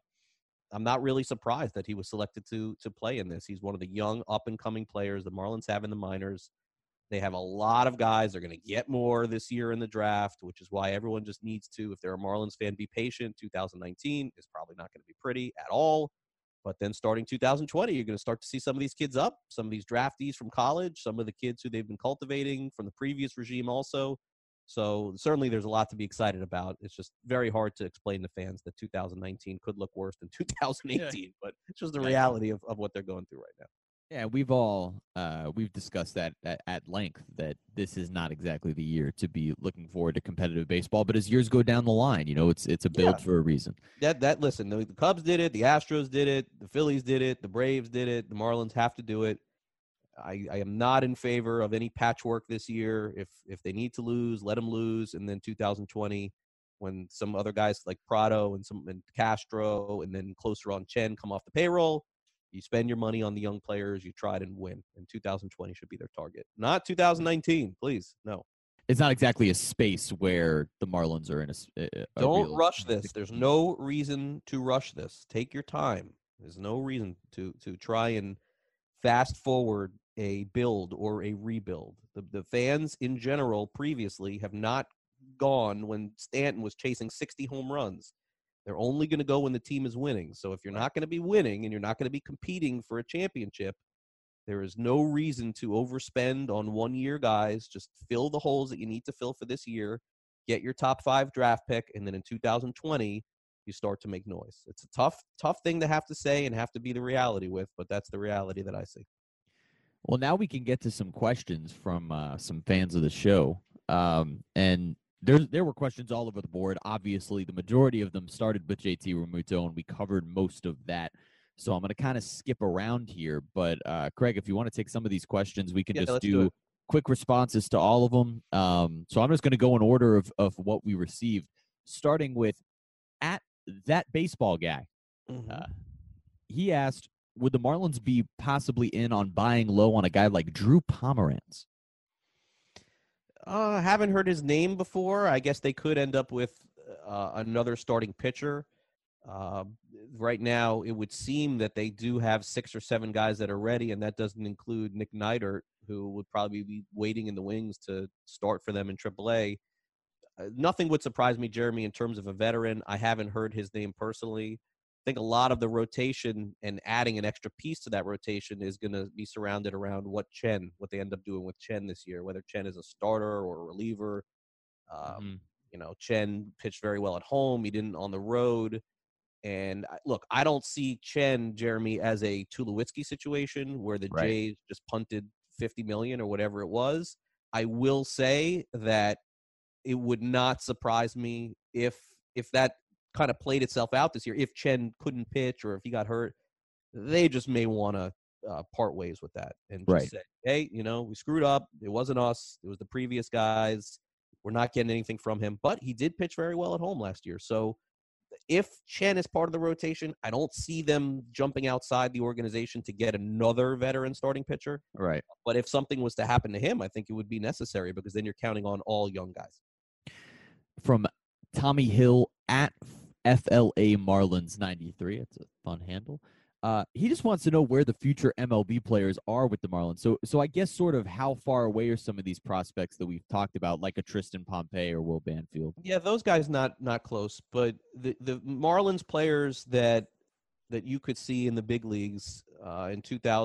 surprised that he was selected to play in this. He's one of the young up-and-coming players the Marlins have in the minors. They have a lot of guys. They're going to get more this year in the draft, which is why everyone just needs to, if they're a Marlins fan, be patient. 2019 is probably not going to be pretty at all. But then starting 2020, you're going to start to see some of these kids up, some of these draftees from college, some of the kids who they've been cultivating from the previous regime also. So certainly there's a lot to be excited about. It's just very hard to explain to fans that 2019 could look worse than 2018, but it's just the reality of what they're going through right now. Yeah, we've discussed that at length, that this is not exactly the year to be looking forward to competitive baseball. But as years go down the line, it's a build for a reason. Listen, the Cubs did it, the Astros did it, the Phillies did it, the Braves did it, the Marlins have to do it. I am not in favor of any patchwork this year. If they need to lose, let them lose, and then 2020, when some other guys like Prado and Castro and then closer on Chen come off the payroll, you spend your money on the young players, you try and win. And 2020 should be their target. Not 2019, please. No. It's not exactly a space where the Marlins are in a Don't rush this. There's no reason to rush this. Take your time. There's no reason to try and fast forward a build or a rebuild. The fans in general previously have not gone when Stanton was chasing 60 home runs. They're only going to go when the team is winning. So if you're not going to be winning and you're not going to be competing for a championship, there is no reason to overspend on 1-year guys. Just fill the holes that you need to fill for this year, get your top 5 draft pick, and then in 2020, you start to make noise. It's a tough thing to have to say and have to be the reality with, but that's the reality that I see. Well, now we can get to some questions from some fans of the show. And there were questions all over the board. Obviously, the majority of them started with JT Realmuto, and we covered most of that. So I'm going to kind of skip around here. But, Craig, if you want to take some of these questions, we can just do quick responses to all of them. So I'm just going to go in order of what we received, starting with at that baseball guy. Mm-hmm. He asked, would the Marlins be possibly in on buying low on a guy like Drew Pomeranz? Haven't heard his name before. I guess they could end up with another starting pitcher. Right now, it would seem that they do have 6 or 7 guys that are ready, and that doesn't include Nick Neidert, who would probably be waiting in the wings to start for them in AAA. Nothing would surprise me, Jeremy, in terms of a veteran. I haven't heard his name personally. I think a lot of the rotation and adding an extra piece to that rotation is going to be surrounded around what they end up doing with Chen this year, whether Chen is a starter or a reliever. Chen pitched very well at home. He didn't on the road. And look, I don't see Chen, Jeremy, as a Tulowitzki situation where the Jays just punted $50 million or whatever it was. I will say that it would not surprise me if that kind of played itself out this year. If Chen couldn't pitch or if he got hurt, they just may want to part ways with that and just say, hey, we screwed up. It wasn't us. It was the previous guys. We're not getting anything from him. But he did pitch very well at home last year. So if Chen is part of the rotation, I don't see them jumping outside the organization to get another veteran starting pitcher. Right. But if something was to happen to him, I think it would be necessary because then you're counting on all young guys. From Tommy Hill at FLA Marlins 93. It's a fun handle. He just wants to know where the future MLB players are with the Marlins. So I guess sort of how far away are some of these prospects that we've talked about, like a Tristan Pompey or Will Banfield? Yeah, those guys not close. But the Marlins players that you could see in the big leagues in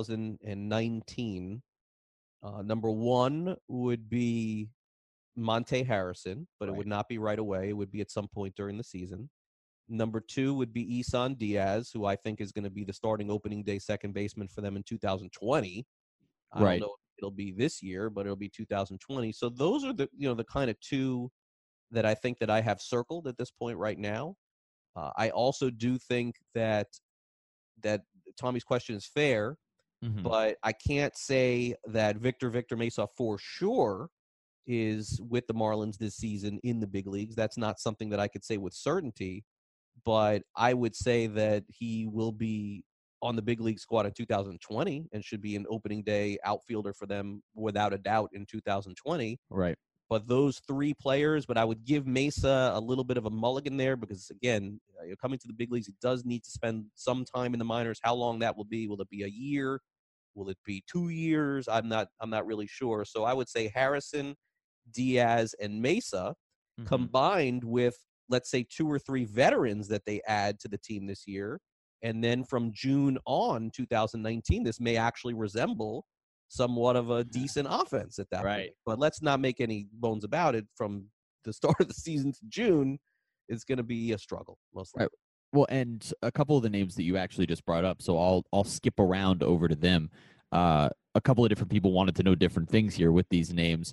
2019, number one would be Monte Harrison, but it would not be right away. It would be at some point during the season. Number two would be Isan Diaz, who I think is going to be the starting opening day second baseman for them in 2020. I don't know if it'll be this year, but it'll be 2020. So those are the kind of two that I think that I have circled at this point right now. I also do think that Tommy's question is fair, but I can't say that Victor Mesa for sure is with the Marlins this season in the big leagues. That's not something that I could say with certainty. But I would say that he will be on the big league squad in 2020 and should be an opening day outfielder for them without a doubt in 2020. Right. But those 3 players, but I would give Mesa a little bit of a mulligan there because, again, coming to the big leagues, he does need to spend some time in the minors. How long that will be? Will it be a year? Will it be 2 years? I'm not really sure. So I would say Harrison, Diaz, and Mesa combined with, let's say, 2 or 3 veterans that they add to the team this year. And then from June on 2019, this may actually resemble somewhat of a decent offense at that point. But let's not make any bones about it. From the start of the season to June, it's going to be a struggle, most likely. Well, and a couple of the names that you actually just brought up, so I'll skip around over to them. A couple of different people wanted to know different things here with these names.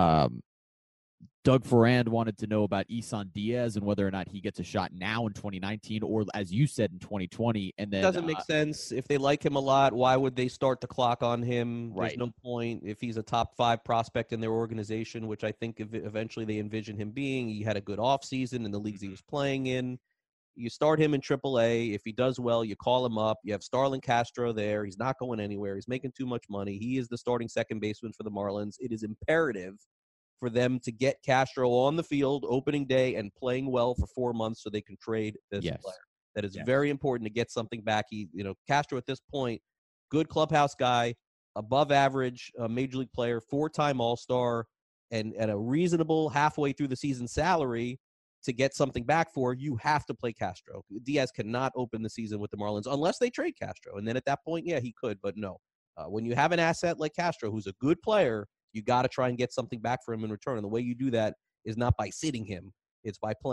Doug Ferrand wanted to know about Isan Diaz and whether or not he gets a shot now in 2019 or, as you said, in 2020. And then it doesn't make sense. If they like him a lot, why would they start the clock on him? Right. There's no point. If he's a top 5 prospect in their organization, which I think eventually they envision him being, he had a good offseason in the leagues he was playing in. You start him in AAA. If he does well, you call him up. You have Starlin Castro there. He's not going anywhere. He's making too much money. He is the starting second baseman for the Marlins. It is imperative for them to get Castro on the field opening day and playing well for 4 months so they can trade this player. That is very important to get something back. Castro at this point, good clubhouse guy, above average major league player, 4-time All-Star, and at a reasonable halfway through the season salary to get something back for, you have to play Castro. Diaz cannot open the season with the Marlins unless they trade Castro. And then at that point, yeah, he could, but no. When you have an asset like Castro, who's a good player, you got to try and get something back for him in return. And the way you do that is not by sitting him. It's by playing him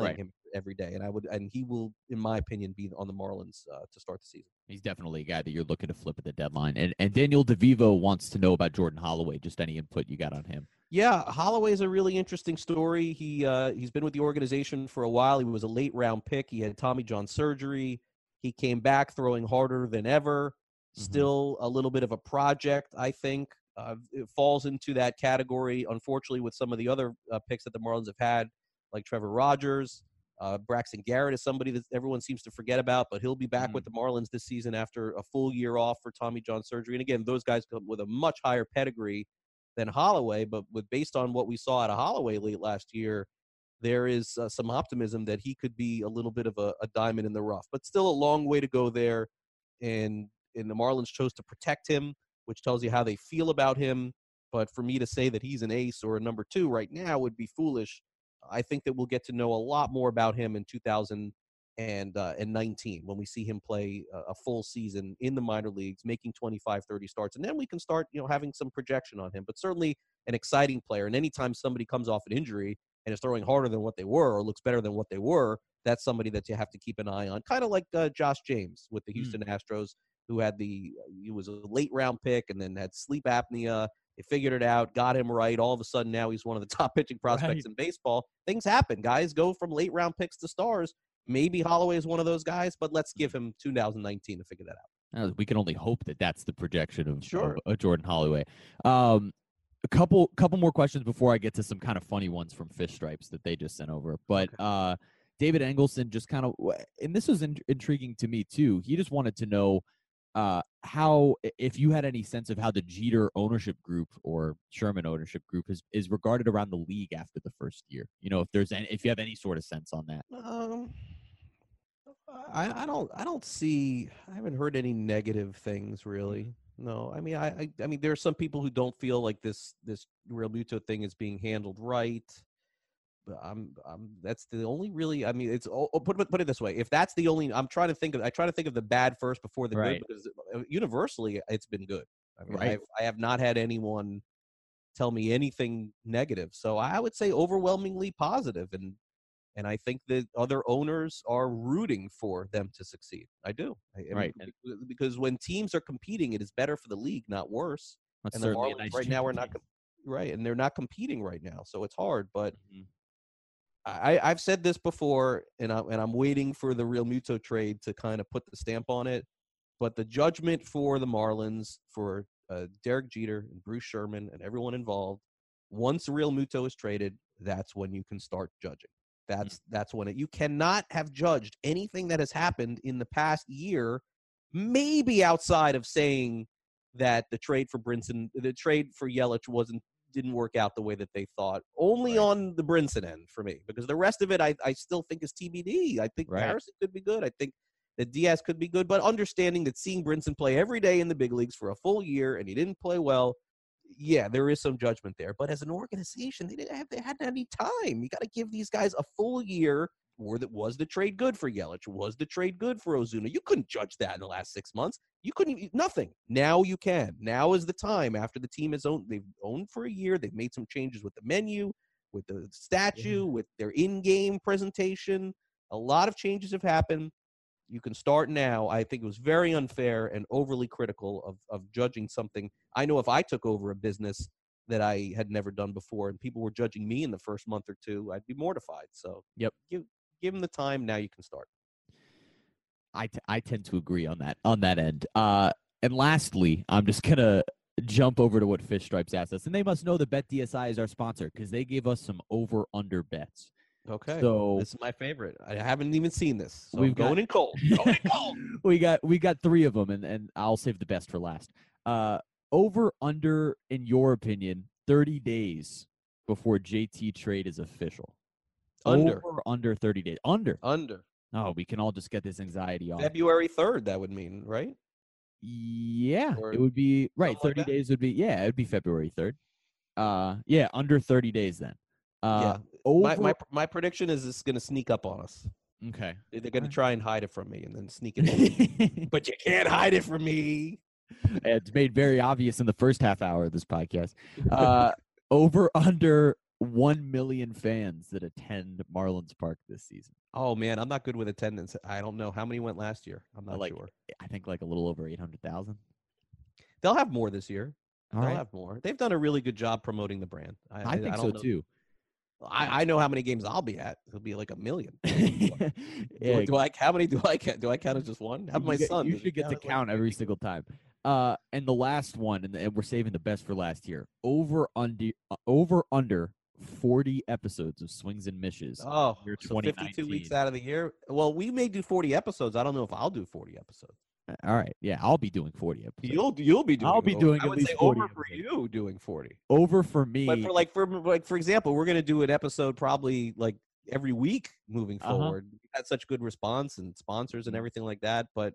every day. And he will, in my opinion, be on the Marlins to start the season. He's definitely a guy that you're looking to flip at the deadline. And Daniel DeVivo wants to know about Jordan Holloway. Just any input you got on him? Yeah, Holloway is a really interesting story. He's been with the organization for a while. He was a late round pick. He had Tommy John surgery. He came back throwing harder than ever. Still a little bit of a project, I think. It falls into that category, unfortunately, with some of the other picks that the Marlins have had, like Trevor Rogers. Braxton Garrett is somebody that everyone seems to forget about, but he'll be back with the Marlins this season after a full year off for Tommy John surgery. And again, those guys come with a much higher pedigree than Holloway, but based on what we saw out of Holloway late last year, there is some optimism that he could be a little bit of a diamond in the rough, but still a long way to go there. And the Marlins chose to protect him, which tells you how they feel about him. But for me to say that he's an ace or a number 2 right now would be foolish. I think that we'll get to know a lot more about him in 2019 when we see him play a full season in the minor leagues, making 25, 30 starts. And then we can start, having some projection on him. But certainly an exciting player. And anytime somebody comes off an injury and is throwing harder than what they were or looks better than what they were, that's somebody that you have to keep an eye on. Kind of like Josh James with the Houston Astros, who had he was a late round pick and then had sleep apnea. They figured it out, got him right. All of a sudden now he's one of the top pitching prospects in baseball. Things happen. Guys go from late round picks to stars. Maybe Holloway is one of those guys, but let's give him 2019 to figure that out. We can only hope that that's the projection of Jordan Holloway. A couple more questions before I get to some kind of funny ones from Fish Stripes that they just sent over. But David Engelson just kind of, and this was intriguing to me too. He just wanted to know how, if you had any sense of how the Jeter ownership group or Sherman ownership group is regarded around the league after the first year. If you have any sort of sense on that. I haven't heard any negative things really. No, I mean, there are some people who don't feel like this Real Muto thing is being handled right. But that's the only really. I mean, it's put it this way. If that's the only, I try to think of the bad first before the good, because universally it's been good. I mean, I have not had anyone tell me anything negative. So I would say overwhelmingly positive, and I think that other owners are rooting for them to succeed. I do. Because when teams are competing, it is better for the league, not worse. That's and certainly the Marlins right now are not and they're not competing right now, so it's hard. But I've said this before, and I'm waiting for the Real Muto trade to kind of put the stamp on it. But the judgment for the Marlins, for Derek Jeter and Bruce Sherman and everyone involved, once Real Muto is traded, that's when you can start judging. That's when you cannot have judged anything that has happened in the past year, maybe outside of saying that the trade for Yelich didn't work out the way that they thought. Only on the Brinson end for me, because the rest of it I still think is TBD. I think Harrison could be good. I think that Diaz could be good, but understanding that seeing Brinson play every day in the big leagues for a full year and he didn't play well, yeah, there is some judgment there. But as an organization, they hadn't had any time. You got to give these guys a full year. Was the trade good for Yelich? Was the trade good for Ozuna? You couldn't judge that in the last 6 months. You couldn't, nothing. Now you can. Now is the time after the team they've owned for a year. They've made some changes with the menu, with the statue, with their in-game presentation. A lot of changes have happened. You can start now. I think it was very unfair and overly critical of judging something. I know if I took over a business that I had never done before and people were judging me in the first month or two, I'd be mortified. So give them the time. Now you can start. I tend to agree on that end. And lastly, I'm just going to jump over to what Fish Stripes asked us. And they must know that BetDSI is our sponsor because they gave us some over-under bets. Okay. So this is my favorite. I haven't even seen this. So we've going in cold. We got 3 of them, and I'll save the best for last. Over under, in your opinion, 30 days before JT trade is official. Under. Over under 30 days. Under. Oh, we can all just get this anxiety off. February 3rd, that would mean, right? Yeah, it would be right. 30 days would be it would be February 3rd. Under 30 days then. My prediction is it's going to sneak up on us. Okay. They're going to try and hide it from me and then sneak it. But you can't hide it from me. It's made very obvious in the first half hour of this podcast. Over under 1 million fans that attend Marlins Park this season. Oh man, I'm not good with attendance. I don't know how many went last year. I'm not sure. I think like a little over 800,000. They'll have more this year. They'll have more. They've done a really good job promoting the brand. I think so too. I know how many games I'll be at. It'll be like 1 million. Yeah. How many do I count? Do I count as just one? Have my son. You should get to count every single time. And the last one, and we're saving the best for last year. Over under 40 episodes of Swings and Mishes. Oh, so 52 weeks out of the year. Well, we may do 40 episodes. I don't know if I'll do 40 episodes. All right, yeah, I'll be doing 40 episodes. You'll be doing. I'll be doing. I would say over for you doing 40. Over for me. But for example, we're gonna do an episode probably like every week moving forward. We had such good response and sponsors and everything like that. But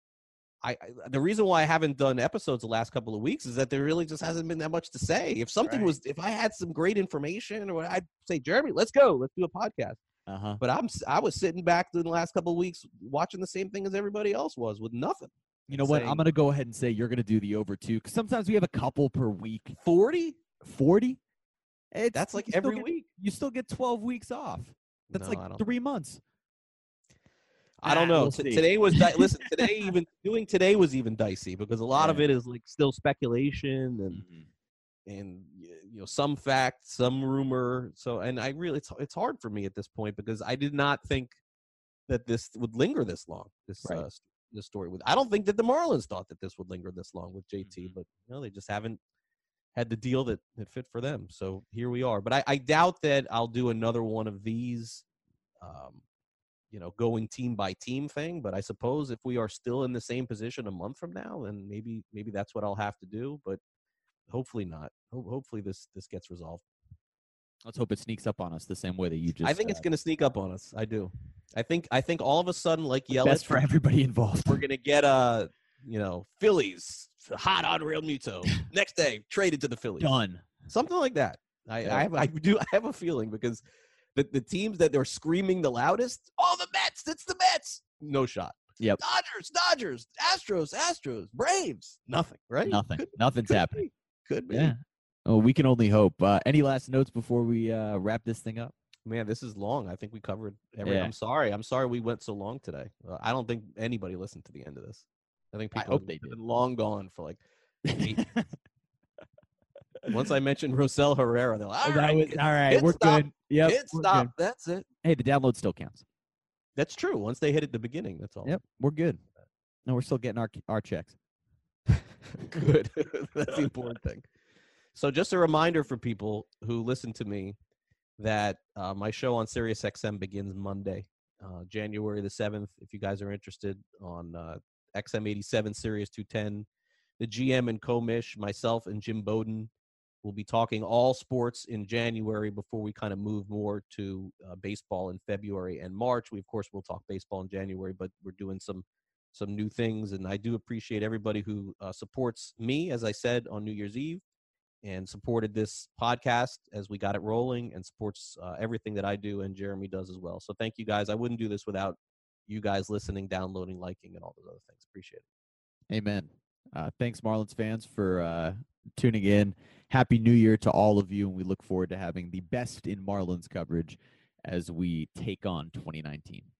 the reason why I haven't done episodes the last couple of weeks is that there really just hasn't been that much to say. If something if I had some great information, or I'd say, Jeremy, let's go, let's do a podcast. But I was sitting back in the last couple of weeks watching the same thing as everybody else was with nothing. You know what? I'm going to go ahead and say you're going to do the over 2 because sometimes we have a couple per week. 40? That's like every week. You still get 12 weeks off. That's like 3 months. I don't know. Today was listen. Today was even dicey because a lot of it is like still speculation and you know, some fact, some rumor. So, and I really, it's hard for me at this point because I did not think that this would linger this long. This story I don't think that the Marlins thought that this would linger this long with JT, but you know, they just haven't had the deal that fit for them. So here we are. But I doubt that I'll do another one of these. You know, going team by team thing, but I suppose if we are still in the same position a month from now, then maybe that's what I'll have to do, but hopefully not. Hopefully this gets resolved. Let's hope it sneaks up on us the same way that you just I think it's going to sneak up on us. I do. I think all of a sudden, like Yelich, best for everybody involved. We're going to get Phillies hot on Real Muto. Next day, traded to the Phillies. Done. Something like that. I have a feeling because the teams that they're screaming the loudest, the Mets, it's the Mets. No shot. Yep. Dodgers, Astros, Braves. Nothing, right? Nothing's happening. Could be. Yeah. Oh, we can only hope. Any last notes before we wrap this thing up? Man, this is long. I think we covered everything. Yeah. I'm sorry we went so long today. I don't think anybody listened to the end of this. I think people have been long gone for like 8 Once I mentioned Rosell Herrera, they're like, all right, we're good. Yep, stop. That's it. Hey, the download still counts. That's true. Once they hit at the beginning, that's all. Yep, we're good. No, we're still getting our checks. Good. That's the important thing. So just a reminder for people who listen to me that my show on SiriusXM begins Monday, January the 7th. If you guys are interested, on XM87 Sirius 210, the GM and co-mish, myself and Jim Bowden, will be talking all sports in January before we kind of move more to baseball in February and March. We, of course, will talk baseball in January, but we're doing some new things. And I do appreciate everybody who supports me, as I said, on New Year's Eve, and supported this podcast as we got it rolling, and supports everything that I do and Jeremy does as well. So thank you guys. I wouldn't do this without you guys listening, downloading, liking, and all those other things. Appreciate it. Amen. Thanks, Marlins fans, for tuning in. Happy New Year to all of you, and we look forward to having the best in Marlins coverage as we take on 2019.